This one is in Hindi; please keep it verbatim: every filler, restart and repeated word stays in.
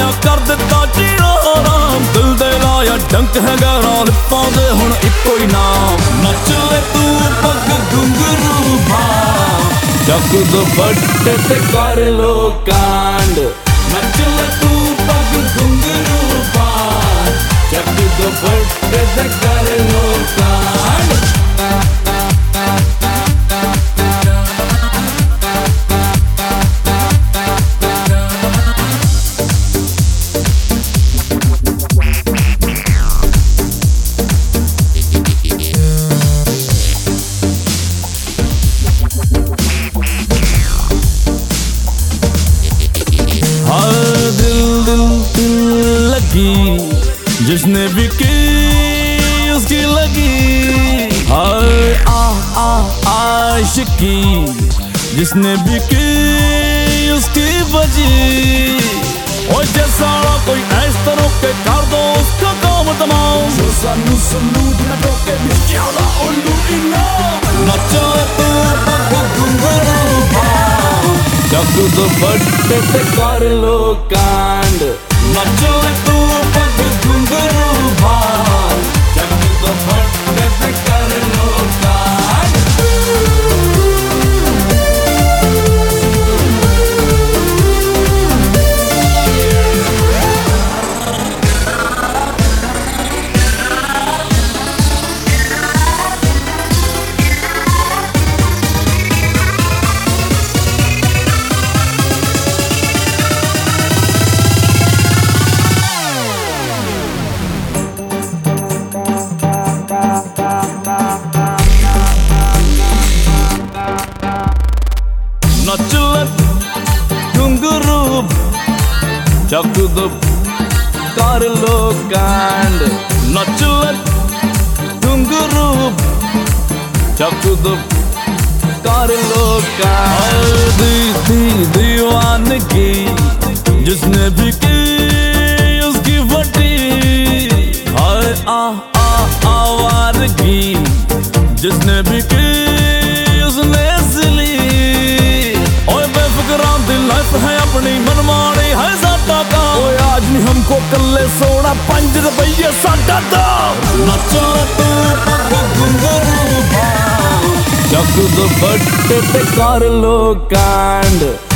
लाया कर दिता जीना हराम, दिल दे लाया डंक है गैरा लिप्पां दे हुण इक्को ही नाम। नच ले तू पग घुंघरू भां, चक दुपट्टे ते कर लो कांड। नच ले तू पग घुंघरू भां, चक दुपट्टे ते कर लो कांड। जिसने भी की उसकी लगी, हाय आ आ आशिकी जिसने भी की उसकी बजी। और जैसा कोई इस तरह के कर दो उसका काम तमाम, जो सानू सलूट न टोके मिस्टियाला उल्लू इनाम। नचा तू पग घुंघरू भां, चक दुपट्टे ते कर लो कांड। नचा तू पग घुंघरू भां, चक दुपट्टे ते कर लो कांड। नच ले घुंघरू चक दुप कर लो कांड। नच ले घुंघरू चक दुप कर लो कांड। दी दी दीवानगी जिसने भी की उसकी फटी, हाय आ आ आवारगी जिसने भी की उसने सिली। लाइफ है अपनी मनमानी है साडा काम, ओए आज नहीं हमको कल्ले सोना पंज रुपये साडा दाम। नचा तू पग घुंघरू भां, चक दुपट्टे ते कर लो कांड।